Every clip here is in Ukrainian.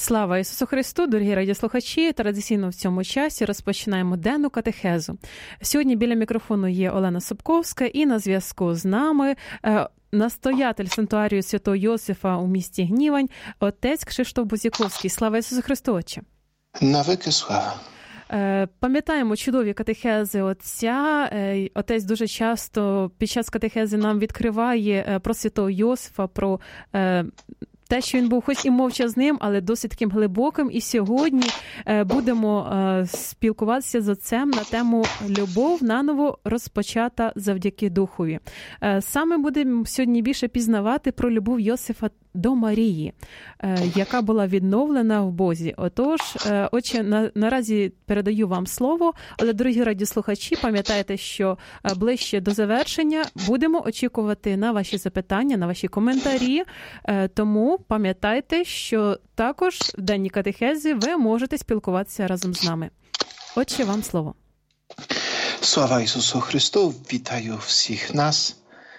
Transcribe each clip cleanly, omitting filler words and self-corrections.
Слава Ісусу Христу, дорогі радіослухачі! Традиційно в цьому часі розпочинаємо денну катехезу. Сьогодні біля мікрофону є Олена Собковська і на зв'язку з нами настоятель Санктуарію Святого Йосифа у місті Гнівань, отець Кшиштоф Бузяковський. Слава Ісусу Христу, отче! Навіки слава! Пам'ятаємо чудові катехези отця. Отець дуже часто під час катехези нам відкриває про Святого Йосифа, про те, що він був хоч і мовчазним, але досить таким глибоким. І сьогодні будемо спілкуватися з отцем на тему «Любов наново розпочата завдяки Духові». Саме будемо сьогодні більше пізнавати про любов Йосифа до Марії, яка була відновлена в Бозі. Отож, отче, наразі передаю вам слово, але, дорогі радіослухачі, пам'ятайте, що ближче до завершення будемо очікувати на ваші запитання, на ваші коментарі, тому пам'ятайте, що також в денній катехезі ви можете спілкуватися разом з нами. Отче, вам слово. Слава Ісусу Христу, вітаю всіх нас.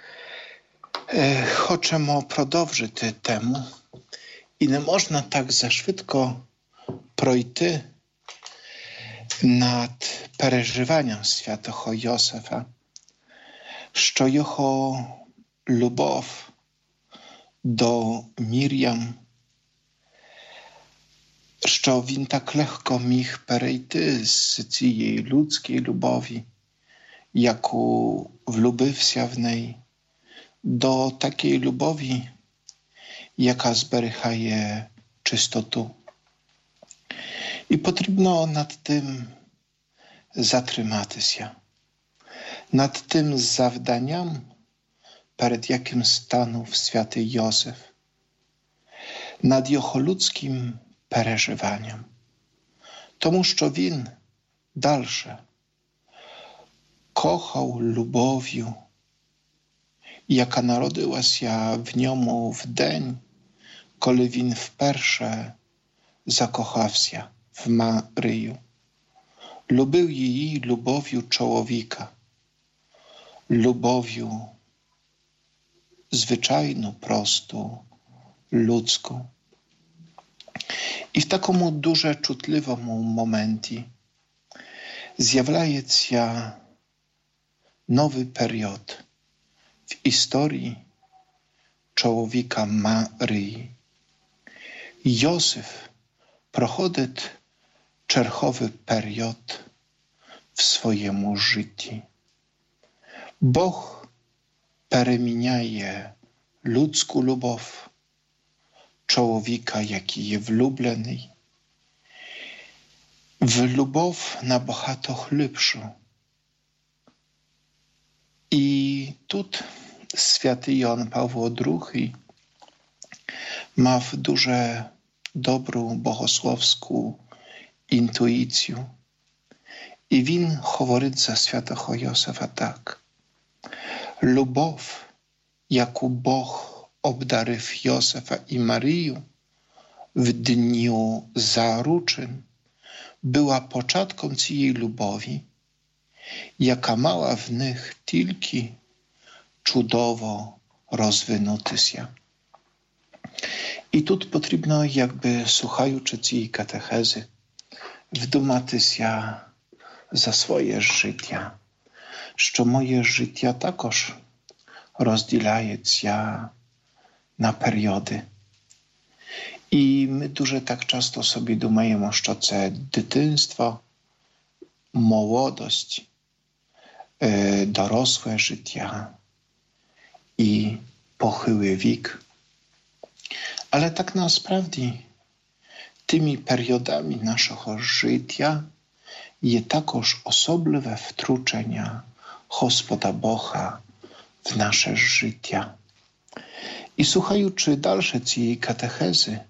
Хочемо продовжити тему, і не можна так зашвидко пройти над переживанням святого Йосифа, що його любов до Мір'ям, що він так легко міг перейти з цієї людської любові, яку влюбився в неї, до такої любові, яка зберігає чистоту. І потрібно над тим затриматися, над тим завданням, перед яким станув святий Йосиф, над його людським переживанням. Тому що він далі кохав любов'ю, яка народилася в ньому в день, коли він вперше закохався в Марію. Любив її любов'ю чоловіка, любов'ю звичайну, просту, людську. І в такому дуже чутливому моменті з'являється новий період в історії чоловіка Марії. Йосиф проходить черговий період в своєму житті. Бог переміняє людську любов, чоловіка, який є влюблений, в любов набагато глибшу. І тут святий Йоанн Павло II мав дуже добру богословську інтуїцію. І він говорить за святого Йосифа так. Любов, яку Бог обдарив Йосифа і Марію в дню заручин, була початком цієї любові, яка мала в них тільки чудово розвинутися. І тут потрібно, якби слухаючи цієї катехези, вдуматися за своє життя, що моє життя також розділяється на періоди. І ми дуже так часто собі думаємо, що це дитинство, молодость, доросле життя і похилий вік. Але так насправді тими періодами нашого життя є також особливе втручення Господа Бога в наше життя. І слухаючи далі цієї катехези,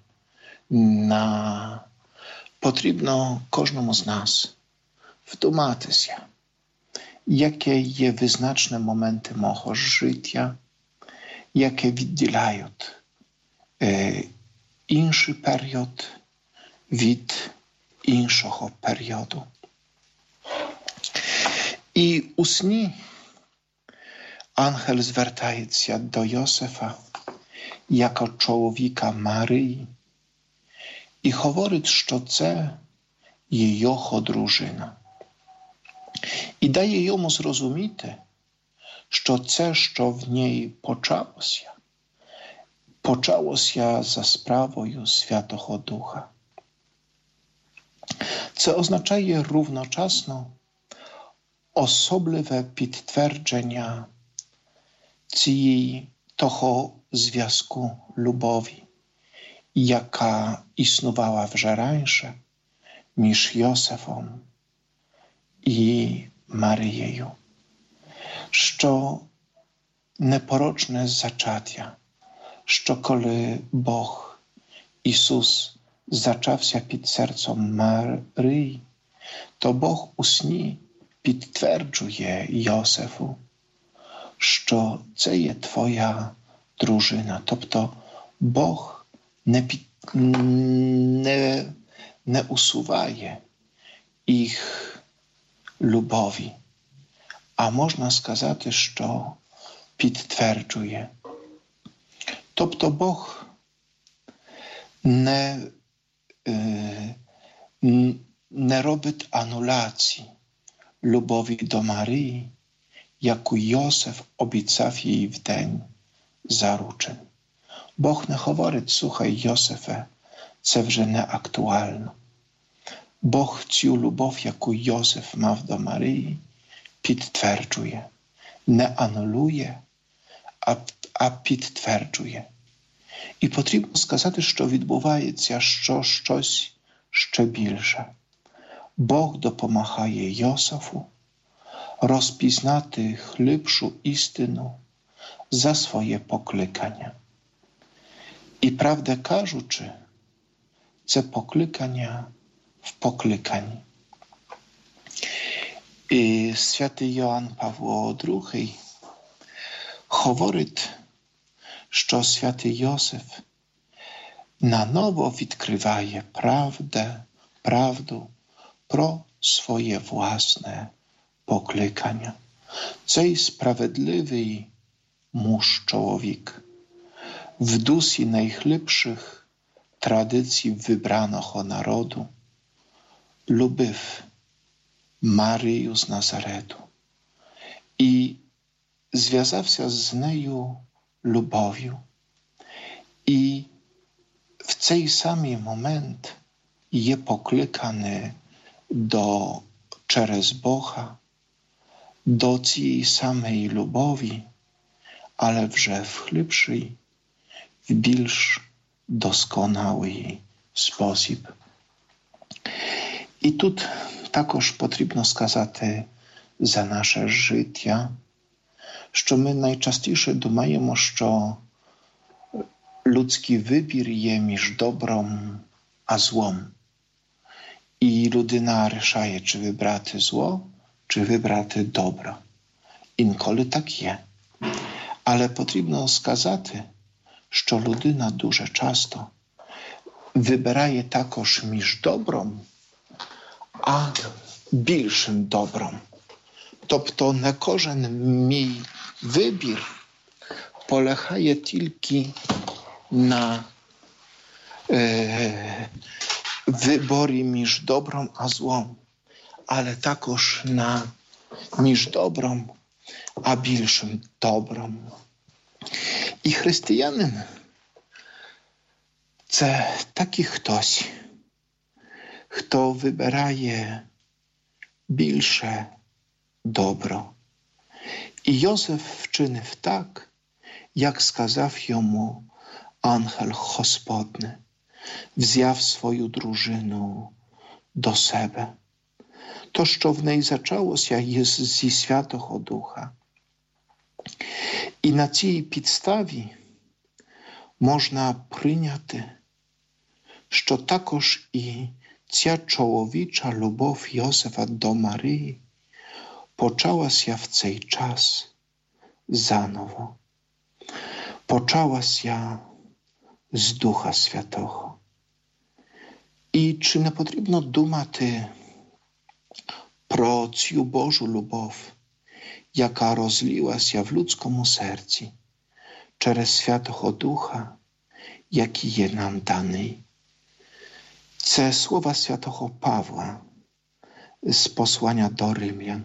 потрібно кожному з нас вдуматися, яке є визначні моменти мого життя, які відділяють інший період від іншого періоду. І у сні ангел звертається до Йосифа, як чоловіка Марії, І говорить, що це є його дружина. І дає йому зрозуміти, що це, що в ній почалося за справою Святого Духа. Це означає рівночасно особливе підтвердження того зв'язку любові, яка існувала вже раніше між Йосифом і Марією, що непорочне зачаття, що коли Бог, Ісус, зачався під серцем Марії, то Бог у сні підтверджує Йосифу, що це є твоя дружина. Тобто Бог не усуває їх любові, а можна сказати, що підтверджує. Тобто Бог не робить ануляції любові до Марії, яку Йосиф обіцяв їй в день заручень. Бог не говорить: слухай, Йосифе, це вже не актуально. Бог цю любов, яку Йосиф мав до Марії, підтверджує. Не анулює, а підтверджує. І потрібно сказати, що відбувається щось ще більше. Бог допомагає Йосифу розпізнати глибшу істину за своє покликання. І, правда кажучи, це покликання в покликанні. І святий Йоанн Павло II говорить, що святий Йосиф наново відкриває правду про своє власне покликання. Цей справедливий муж-чоловік в дусі найглибших традицій вибраного народу любив Марію з Назарету і зв'язався з нею любов'ю. І в цей самий момент є покликаний через Бога до цієї самої любові, але вже в глибший, в більш досконалий спосіб. І тут також потрібно сказати за наше життя, що ми найчастіше думаємо, що людський вибір є між добром а злом. І людина рішає, чи вибрати зло, чи вибрати добро. Інколи так є. Але потрібно сказати, що людина дуже часто вибирає також між добром, а більшим добром. Тобто не кожен мій вибір полягає тільки на виборі між добром а злом, але також між добром а більшим добром. І християнин – це такий хтось, хто вибирає більше добро. І Йосиф вчинив так, як сказав йому ангел Господний, взяв свою дружину до себе. То, що в неї зачалося, є зі Святого Духа. І на цій підставі можна прийняти, що також і ця чоловіча любов Йосифа до Марії почалася в цей час заново. Почалася з Духа Святого. І чи не потрібно думати про цю Божу любов, яка розлилася в людському серці через Святого Духа, який є нам даний. Це слова святого Павла з послання до Римлян,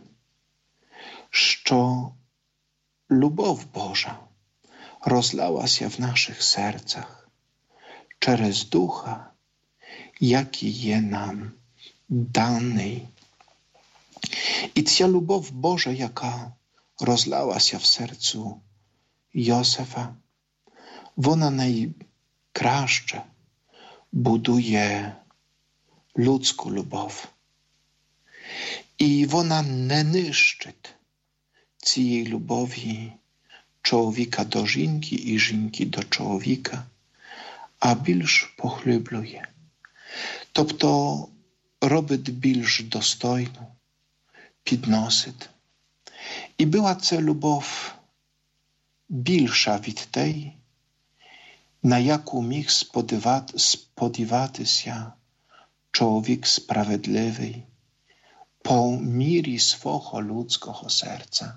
що любов Божа розлалася в наших серцях через Духа, який є нам даний. І ця любов Божа, яка розлалася в серцю Йосифа, вона найкраще будує людську любов. І вона не нищить цієї любові чоловіка до жінки і жінки до чоловіка, а більш поглиблює. Тобто робить більш достойну, підносить. І була це любов більша від тієї, на яку міг сподіватися чоловік справедливий по мірі свого людського серця.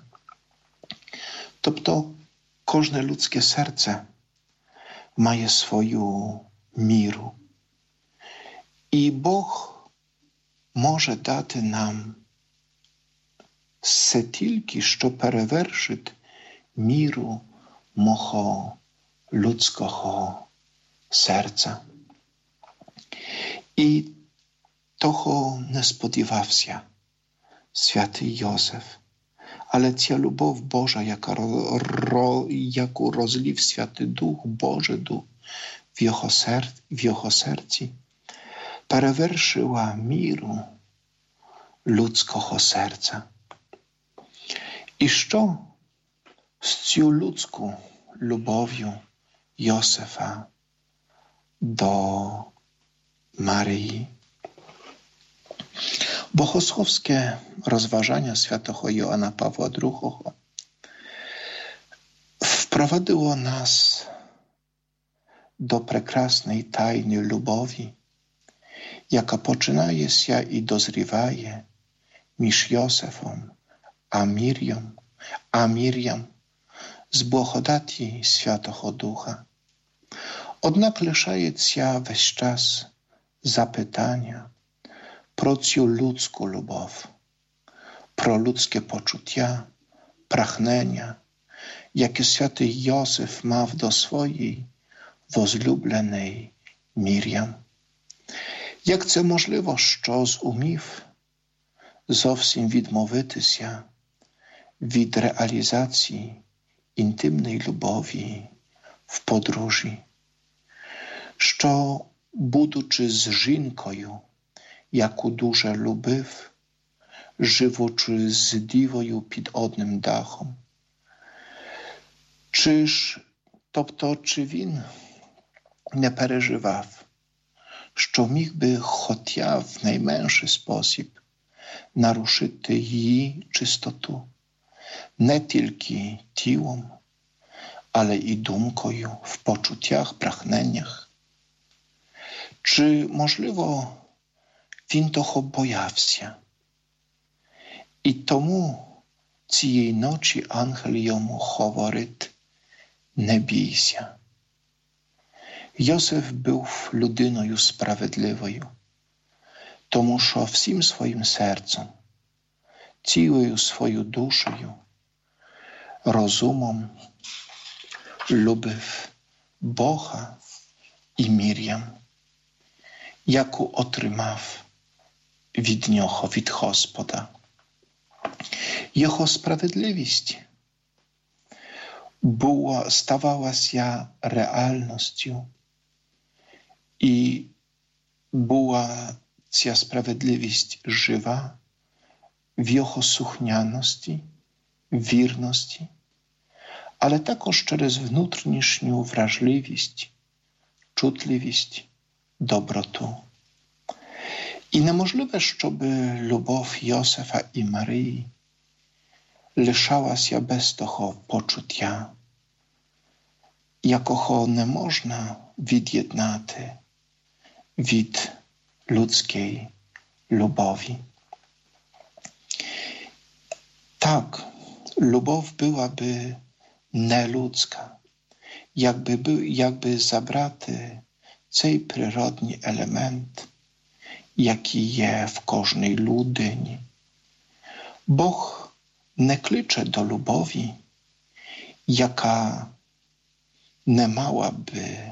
Тобто кожне людське серце має свою міру. І Бог може дати нам все тільки, що перевершить міру мого людського серця. І того не сподівався святий Йосиф. Але ця любов Божа, яку розлив Святий Дух, Божий Дух в його серці, перевершила міру людського серця. І що з цю людську любов'ю Йосифа до Марії? Богословське розважання святого Йоанна Павла II впровадило нас до прекрасної тайни любові, яка починається і дозріває між Йосифом а Мір'ям з благодаті Святого Духа. Однак лишається весь час запитання про цю людську любов, про людське почуття, прагнення, яке святий Йосиф мав до своєї возлюбленої Мір'ям. Як це можливо, що зумів зовсім відмовитися від реалізації інтимної любові в подружжі, що, будучи з жінкою, яку дуже любив, живучи з дівою під одним дахом, чи він не переживав, що міг би хоча в найменший спосіб нарушити її чистоту, не тільки тілом, але і думкою, в почуттях, прагненнях? Чи, можливо, він того боявся? І тому цієї ночі ангел йому говорить: не бійся. Йосиф був людиною справедливою, тому що всім своїм серцем, цілою своєю душею, розумом любив Бога і Мір'ям, яку отримав від нього, від Господа. Його справедливість ставалася реальністю, і була ця справедливість жива в його слухняності, вірності, але також через внутрішню вражливість, чутливість, доброту. І неможливо, щоб любов Йосифа і Марії лишалася без того почуття, якого не можна від'єднати від людської любові. Так, любов була би нелюдська, якби забрати цей природний елемент який є в кожній людині. Бог не кличе до любові, яка не мала би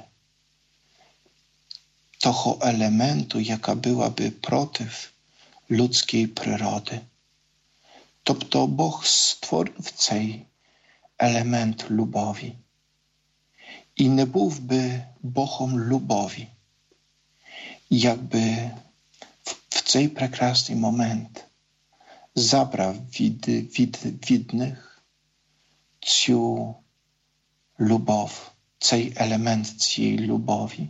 того елементу, яка була би проти людської природи. Тобто Бог створив цей елемент любові. І не був би Богом любові, якби в цей прекрасний момент забрав від них цю любов, цей елемент цієї любові.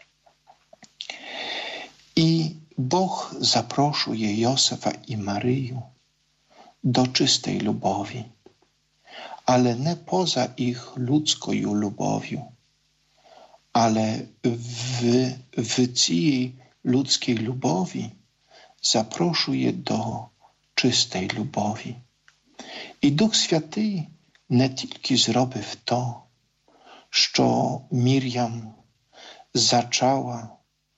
І Бог запрошує Йосифа і Марію до чистої любові, але не поза їх людською любов'ю, але в цій людській любові запрошує до чистої любові. І Дух Святий не тільки зробив то, що Мір'ям зачала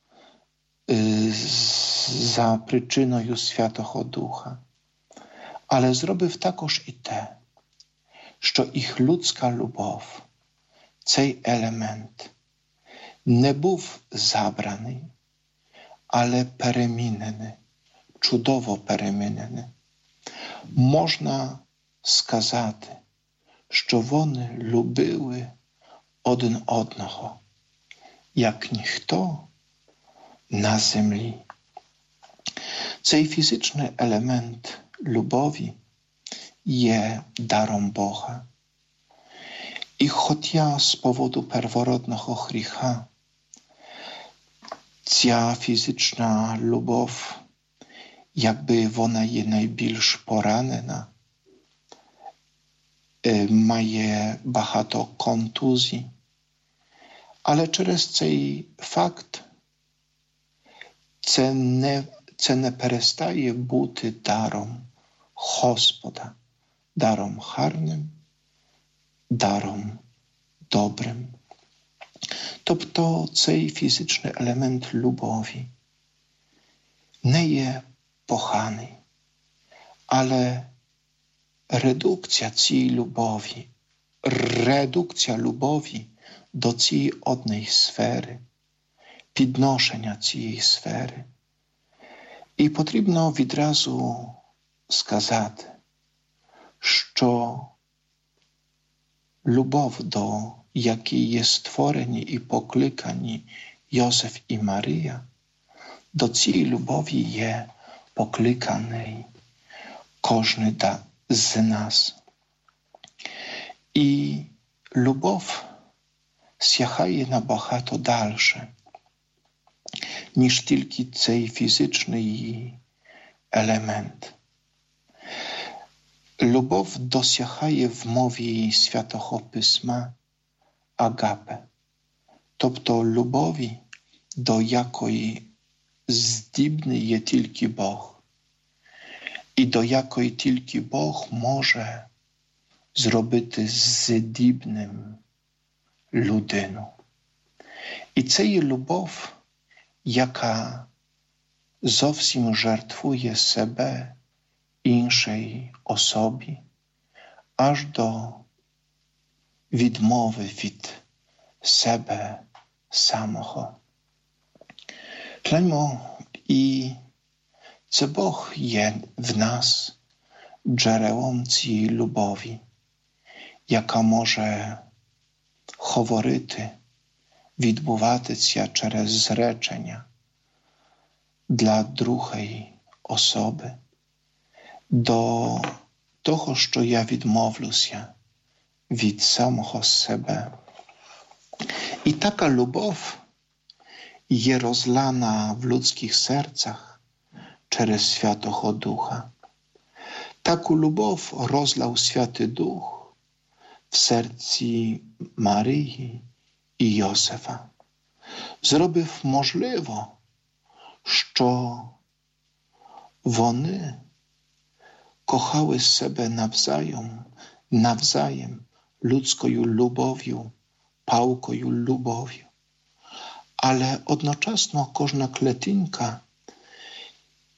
за причиною Святого Духа, але зробив також і те, що їх людська любов, цей елемент, не був забраний, але перемінений, чудово перемінений. Можна сказати, що вони любили один одного, як ніхто на землі. Цей фізичний елемент любові є даром Бога. І хоча з поводу первородного гріха ця фізична любов, якби вона є найбільш поранена, має багато контузій, але через цей факт це не перестає бути даром Господа, даром гарним, даром добрим. Тобто цей фізичний елемент любові не є поганий, але редукція цієї любові, редукція любові до цієї однієї сфери, підношення цієї сфери. І потрібно відразу сказати, що любов, до якої є створені і покликані Йосиф і Марія, до цієї любові є покликаний кожен з нас. І любов сягає набагато дальше, ніж тільки цей фізичний елемент. Любов досягає в мові Святого Письма агапе, тобто любові, до якої здібний є тільки Бог, і до якої тільки Бог може зробити здібним людину. І це є любов, яка зовсім жертвує себе іншій особі, аж до відмови від себе самого. Гляньмо, і це Бог є в нас джерелом цієї любові, яка може говорити, відбуватися через зречення для другої особи, до того, що я відмовлюся від самого себе. І така любов є розлана в людських серцях через Святого Духа. Таку любов розлав Святий Дух в серці Марії і Йосифа. Зробив можливо, що вони кохали себе навзаєм людською любов'ю, палкою любов'ю. Але одночасно кожна клітинка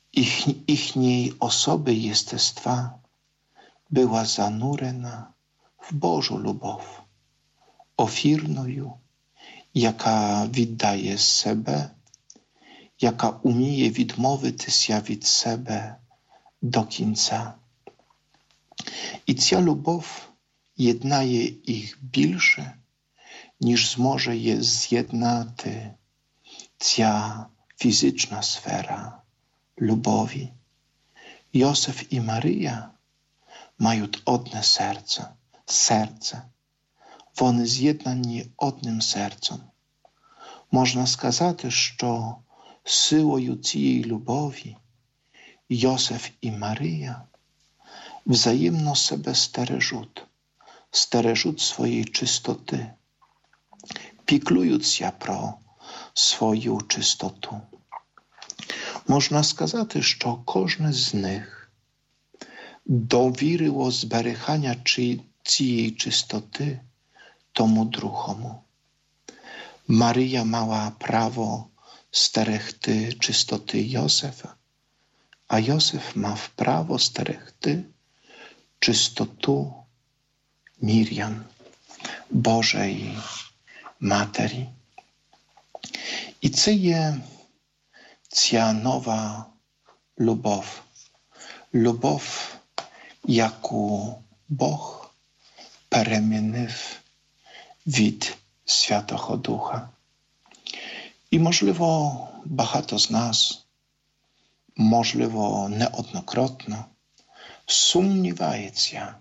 Їхньої особи єстества була занурена в Божу любов, офірною, яка віддає себе, яка уміє відмовитися від себе до кінця. І ця любов єднає їх більше, ніж зможе її з'єднати ця фізична сфера любові. Йосиф і Марія мають одне серце. Вони з'єднані одним серцем. Можна сказати, що силою цієї любові Йосиф і Марія взаємно себе стережуть своєї чистоти, піклуються про свою чистоту. Можна сказати, що кожне з них довірило зберігання цієї чистоти тому другому. Марія мала право стерегти чистоти Йосифа, а Йосиф мав право стерегти чистоту Мір'ям, Божої Матері. І це є ця нова любов. Любов, яку Бог перемінив від Святого Духа. І, можливо, багато з нас, можливо, неоднократно сумнівається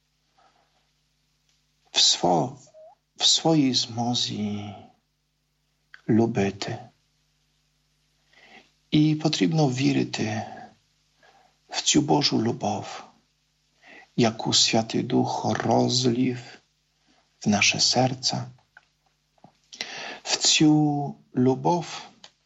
в своїй змозі любити. І потрібно вірити в цю Божу любов, яку Святий Дух розлив в наше серце, в цю любов,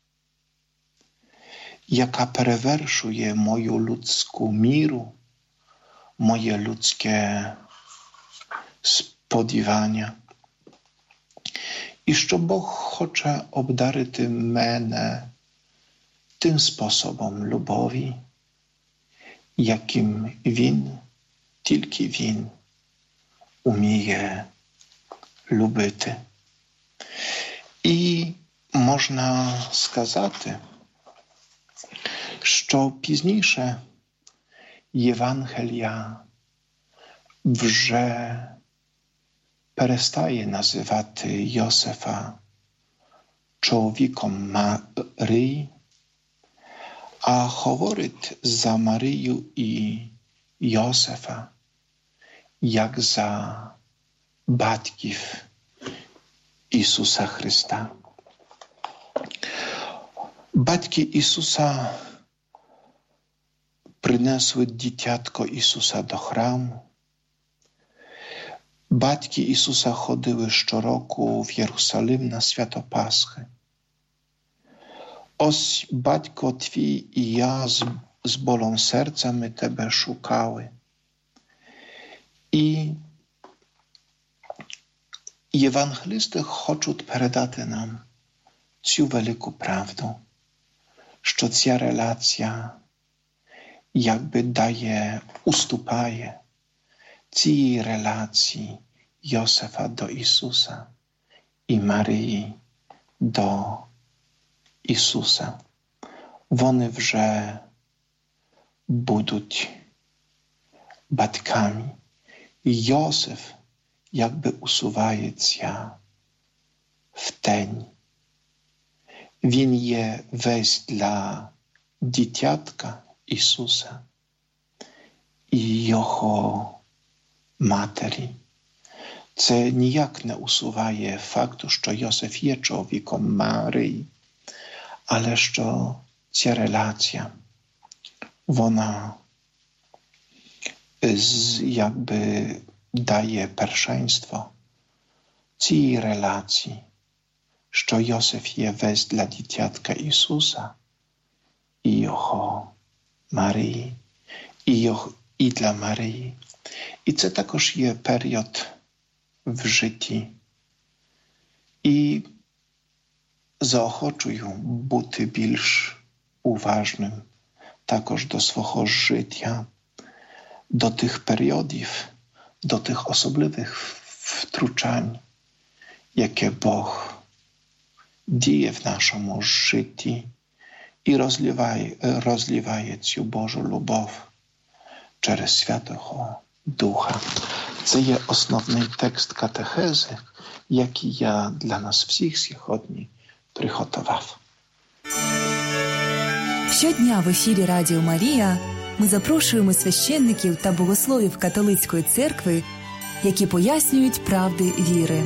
яка перевершує мою людську міру, моє людське сподівання. І що Бог хоче обдарити мене тим способом любові, яким тільки Він уміє любити. І можна сказати, що пізніше Євангелія вже перестає називати Йосифа чоловіком Марії, а говорить за Марію і Йосифа як за батьків Ісуса Христа. Батьки Ісуса принесли дитятко Ісуса до храму. Батьки Ісуса ходили щороку в Єрусалим на свято Пасхи. Ось батько твій і я з болем серця ми тебе шукали. І євангелисти хочуть передати нам цю велику правду, що ця релація якби уступає цій релації Йосифа до Ісуса і Марії до Ісуса. Вони вже будуть батьками. Йосиф якби усувається в тень. Він є весь для дитятка Ісуса і Його матері. Це ніяк не усуває факту, що Йосиф є чоловіком Марії, але що ця релація, вона якби дає першенство цій релації, що Йосиф є весь для дитятка Ісуса і Його Марії, і для Марії. І це також є період в житті. І заохочую бути більш уважним також до свого життя, до тих періодів, до тих особливих втручань, яке Бог діє в нашому житті і розливає цю Божу любов через Святого Духа. Це є основний текст катехези, який я для нас всіх сьогодні приготував. Щодня в ефірі Радіо Марія ми запрошуємо священників та богословів католицької церкви, які пояснюють правди віри.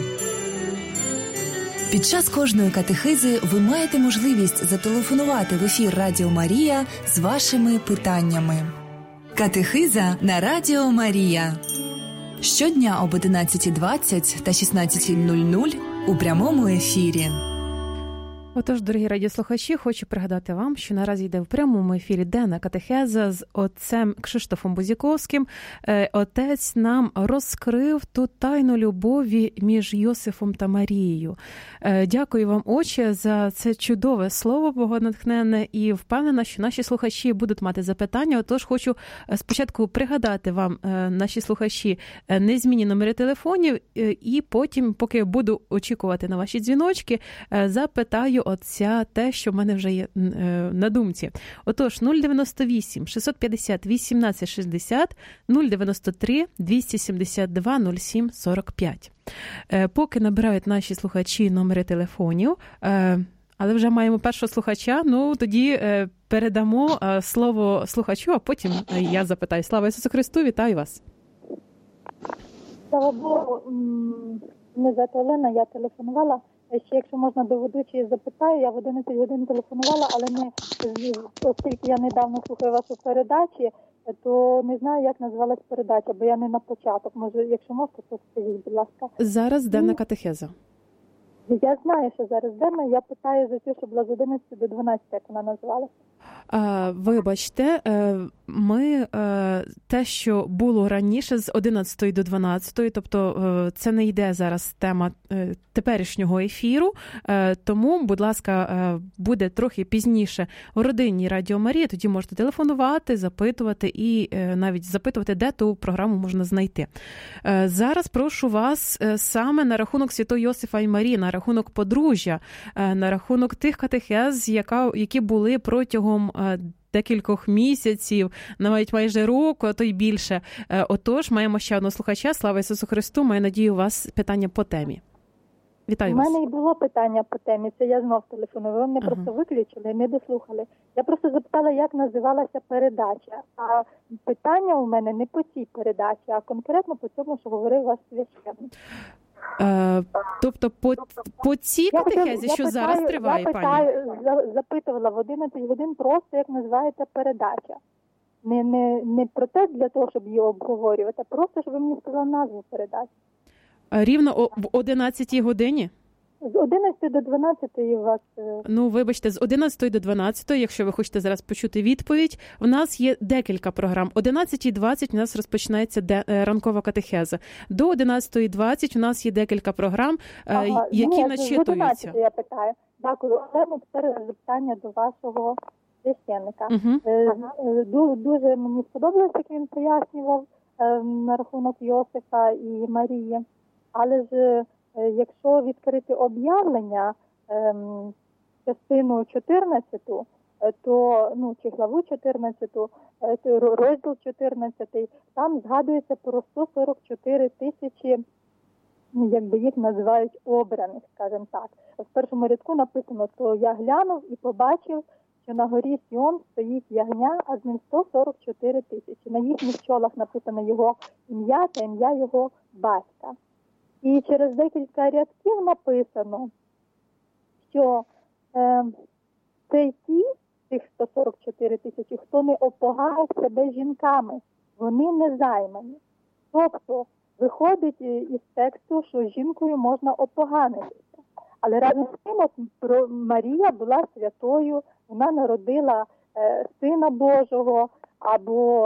Під час кожної катехизи ви маєте можливість зателефонувати в ефір Радіо Марія з вашими питаннями. Катехиза на Радіо Марія. Щодня об 11:20 та 16:00 у прямому ефірі. Отож, дорогі радіослухачі, хочу пригадати вам, що наразі йде в прямому ефірі денна катехеза з отцем Кшиштофом Бузіковським. Отець нам розкрив ту тайну любові між Йосифом та Марією. Дякую вам, отче, за це чудове слово богонатхненне, і впевнена, що наші слухачі будуть мати запитання. Отож, хочу спочатку пригадати вам, наші слухачі, незмінні номери телефонів, і потім, поки буду очікувати на ваші дзвіночки, запитаю отця те, що в мене вже є на думці. Отож, 098 650 18 60, 093 272 07 45. Поки набирають наші слухачі номери телефонів, але вже маємо першого слухача, ну тоді передамо слово слухачу, а потім я запитаю. Слава Ісусу Христу, вітаю вас. Слава Богу, мене звати Олена, я телефонувала. Ще, якщо можна, до ведучої запитаю, я в 11 годин телефонувала, але оскільки я недавно слухаю вашу передачі, то не знаю, як називалась передача, бо я не на початок. Може, якщо можете, то скажіть, будь ласка. Зараз денна катехеза. Я знаю, що зараз денна. Я питаю за те, що була з 11 до 12, як вона називалася. Вибачте, ми те, що було раніше з 11 до 12, тобто це не йде зараз тема теперішнього ефіру, тому, будь ласка, буде трохи пізніше у родинній Радіо Марія, тоді можете телефонувати, запитувати і навіть запитувати, де ту програму можна знайти. Зараз прошу вас саме на рахунок Святого Йосифа і Марії, на рахунок подружжя, на рахунок тих катехез, які були протягом декількох місяців, навіть майже року, а то й більше. Отож, маємо ще одного слухача. Слава Ісусу Христу. Маю надію, у вас питання по темі. Вітаю вас. У мене і було питання по темі. Це я знов телефоную. Ви мене просто виключили, не дослухали. Я просто запитала, як називалася передача. А питання у мене не по цій передачі, а конкретно по цьому, що говорив ваш священник. Тобто по цій катехезі, що зараз триває, пані? Я запитувала в 11 годин просто, як називається передача. Не про те для того, щоб її обговорювати, а просто, щоб ви мені сказали назву передачі. Рівно в 11 годині? З 11 до 12 у вас... Ну, вибачте, з 11 до 12, якщо ви хочете зараз почути відповідь, в нас є декілька програм. О 11:20 у нас розпочинається ранкова катехеза. До 11:20 у нас є декілька програм, які начитуються. Я питаю. Дякую. Але тепер запитання до вашого священника. Дуже мені сподобалося, як він пояснював на рахунок Йосифа і Марії. Але ж якщо відкрити об'явлення, частину 14, то, чи главу 14, розділ 14, там згадується про 144 тисячі, якби їх називають обраних, скажімо так. В першому рядку написано, то я глянув і побачив, що на горі Сіон стоїть ягня, а з ним 144 тисячі. На їхніх чолах написано його ім'я та ім'я його батька. І через декілька рядків написано, що це тих 144 тисячі, хто не опоганив себе жінками, вони не займані. Тобто, виходить із тексту, що жінкою можна опоганитися. Але разом з тим, Марія була святою, вона народила Сина Божого або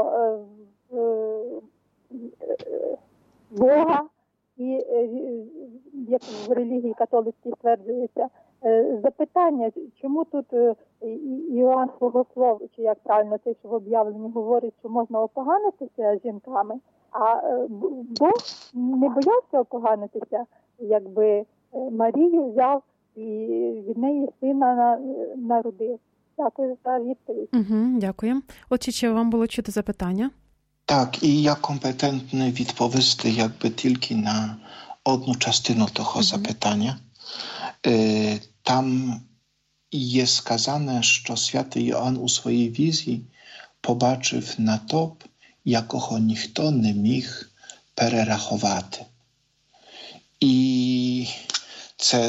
Бога. І, як в релігії католицькій стверджується, Запитання, чому тут Іоанн Богослов, чи як правильно те, що в об'явленні говорить, що можна опоганитися жінками, а Бог не боявся опоганитися, якби Марію взяв і від неї сина народив. Дякую за відповідь. Дякую. Отже, чи вам було чути запитання? Так, і я компетентний відповісти якби тільки на одну частину того запитання. Там є сказане, що святий Іоанн у своїй візії побачив натовп, якого ніхто не міг перерахувати. І це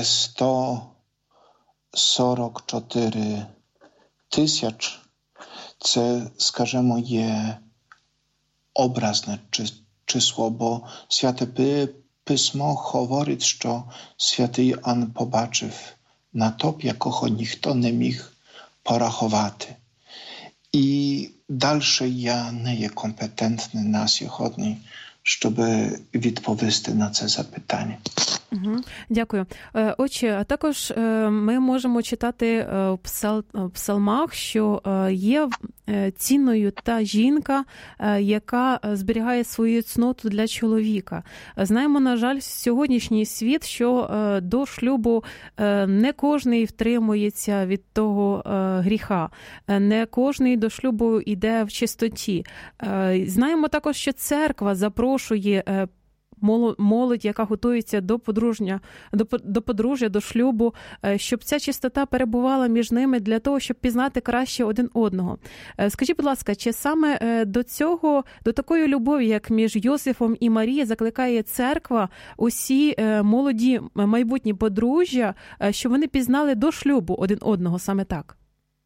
144 тисяч, це, скажімо, є образне число, бо Святе Письмо говорить, що святий Іоанн побачив натовп, якого ніхто не міг порахувати. І далі я не є компетентний на сьогодні, щоб відповісти на це запитання. Дякую. Отже, а також ми можемо читати в псалмах, що є цінною та жінка, яка зберігає свою цноту для чоловіка. Знаємо, на жаль, сьогоднішній світ, що до шлюбу не кожний втримується від того гріха, не кожний до шлюбу йде в чистоті. Знаємо також, що церква запрошує молодь, яка готується до подружжя, до шлюбу, щоб ця чистота перебувала між ними для того, щоб пізнати краще один одного. Скажіть, будь ласка, чи саме до такої любові, як між Йосифом і Марією, закликає церква усі молоді майбутні подружжя, щоб вони пізнали до шлюбу один одного саме так?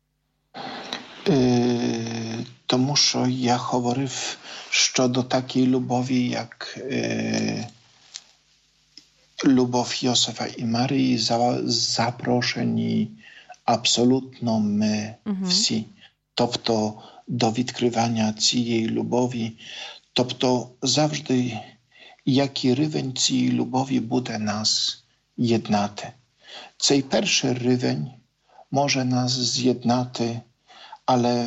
Тому що я говорив щодо такої любові, як любов Йосифа і Марії, запрошені абсолютно ми всі. Тобто до відкривання цієї любові. Тобто завжди, який рівень цієї любові буде нас єднати. Цей перший рівень може нас з'єднати, але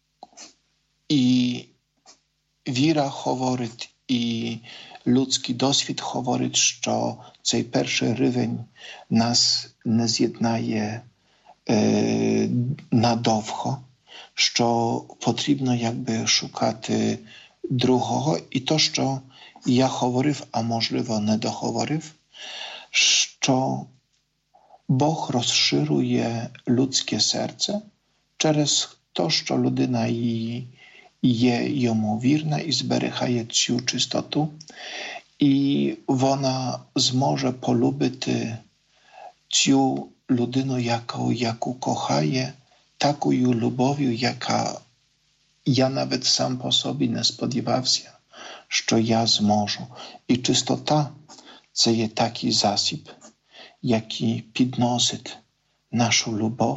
і віра говорить, і людський досвід говорить, що цей перший рівень нас не з'єднає надовго, що потрібно якби шукати другого. І то, що я говорив, а можливо не договорив, що Бог розширює людське серце через те, що людина є йому вірна і зберігає цю чистоту, і вона зможе полюбити цю людину, яку кохає, такою любов'ю, яка я навіть сам по собі не сподівався, що я зможу. І чистота – це є такий засіб, який підносить нашу любов,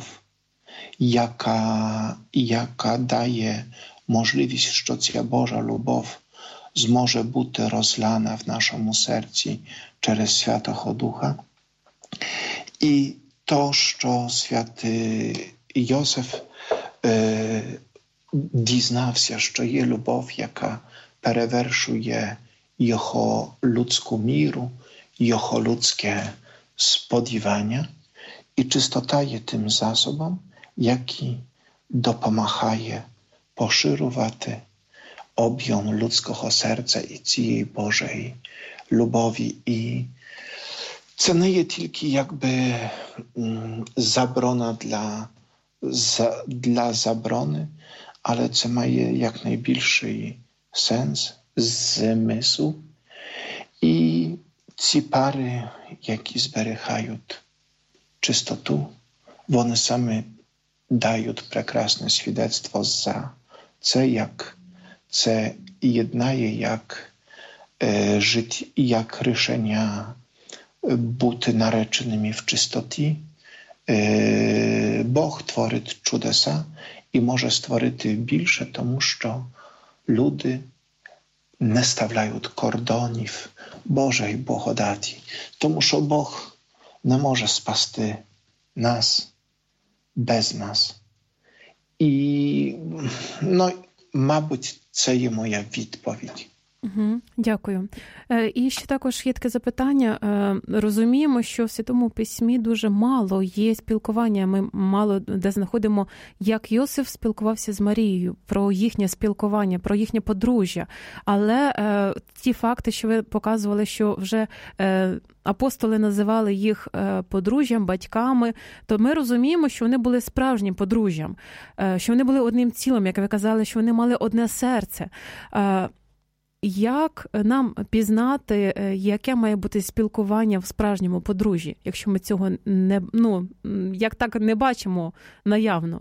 яка дає можливість, що ця Божа любов зможе бути розлана в нашому серці через Святого Духа. І то, що святий Йосиф дізнався, що є любов, яка перевершує його людську міру, його людське сподівання. І чистота є тим засобом, який допомагає поширювати об'єм людського серця і цієї Божої любові. І це не є тільки якби заборона для заборони, але це має якнайбільший сенс, змисл. І ці пари, які зберігають чистоту, вони самі дають прекрасне свідectwo за це, як це єднає, як рішення бути нареченими в чистоті. Бог творить чудеса і може створити більше, тому що люди не ставляють кордонів Божої благодаті, тому що Бог не може спасти нас без нас. І, мабуть, це є моя відповідь. Дякую. І ще також є таке запитання. Розуміємо, що в Святому Письмі дуже мало є спілкування. Ми мало де знаходимо, як Йосиф спілкувався з Марією, про їхнє спілкування, про їхнє подружжя. Але ті факти, що ви показували, що вже апостоли називали їх подружжям, батьками, то ми розуміємо, що вони були справжнім подружжям, що вони були одним цілим, як ви казали, що вони мали одне серце. Як нам пізнати, яке має бути спілкування в справжньому подружжі, якщо ми цього як так не бачимо наявно?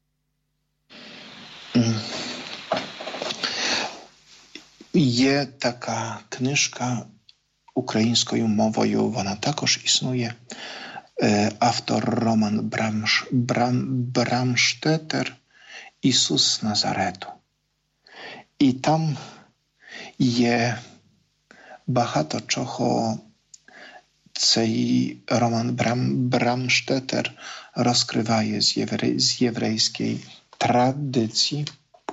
Є така книжка українською мовою, вона також існує. Автор Роман Брамштетер «Ісус з Назарету». І там є багато чого цей Роман Брамштетер розкриває з єврейської традиції.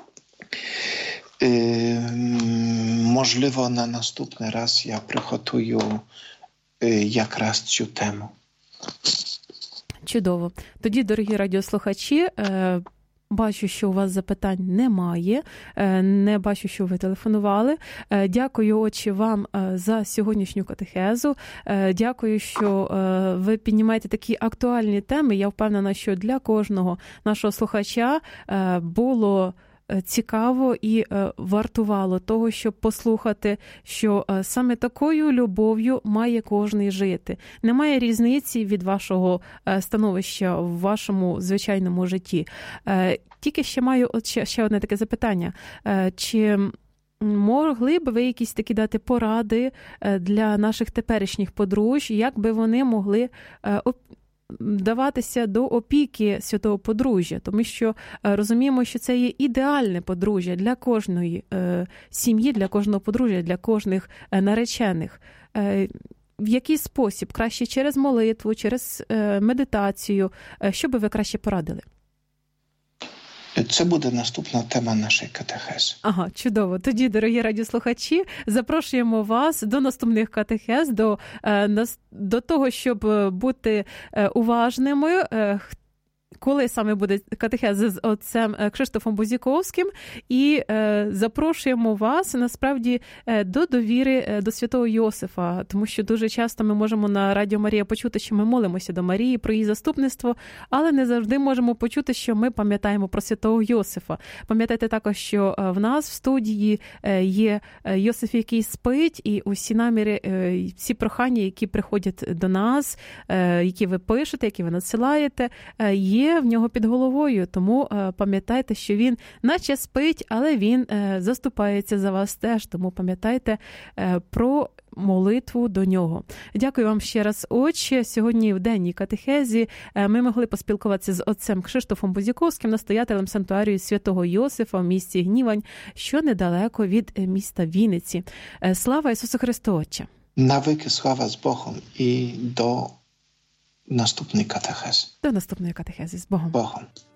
Можливо, на наступний раз я приготую якраз цю тему. Чудово. Тоді, дорогі радіослухачі, бачу, що у вас запитань немає, не бачу, що ви телефонували. Дякую, отче, вам за сьогоднішню катехезу. Дякую, що ви піднімаєте такі актуальні теми. Я впевнена, що для кожного нашого слухача було цікаво і вартувало того, щоб послухати, що саме такою любов'ю має кожний жити. Немає різниці від вашого становища в вашому звичайному житті. Тільки ще маю ще одне таке запитання. Чи могли б ви якісь такі дати поради для наших теперішніх подружжя, як би вони могли даватися до опіки святого подружжя, тому що розуміємо, що це є ідеальне подружжя для кожної сім'ї, для кожного подружжя, для кожних наречених. В який спосіб? Краще через молитву, через медитацію? Що би ви краще порадили? Це буде наступна тема нашої катехези. Ага, чудово. Тоді, дорогі радіослухачі, запрошуємо вас до наступних катехез, до того, щоб бути уважними, коли саме буде катехеза з отцем Кшиштофом Бузіковським, і запрошуємо вас, насправді, до довіри до святого Йосифа, тому що дуже часто ми можемо на Радіо Марія почути, що ми молимося до Марії про її заступництво, але не завжди можемо почути, що ми пам'ятаємо про святого Йосифа. Пам'ятайте також, що в нас в студії є Йосиф, який спить, і усі наміри, всі прохання, які приходять до нас, які ви пишете, які ви надсилаєте, є в нього під головою, тому пам'ятайте, що він наче спить, але він заступається за вас теж, тому пам'ятайте про молитву до нього. Дякую вам ще раз, отче. Сьогодні в денній катехезі ми могли поспілкуватися з отцем Кшиштофом Бузіковським, настоятелем санктуарію святого Йосифа в місті Гнівань, що недалеко від міста Вінниці. Слава Ісусу Христу, отче! Навіки слава з Богом і до наступної катехези. До наступної катехези з Богом.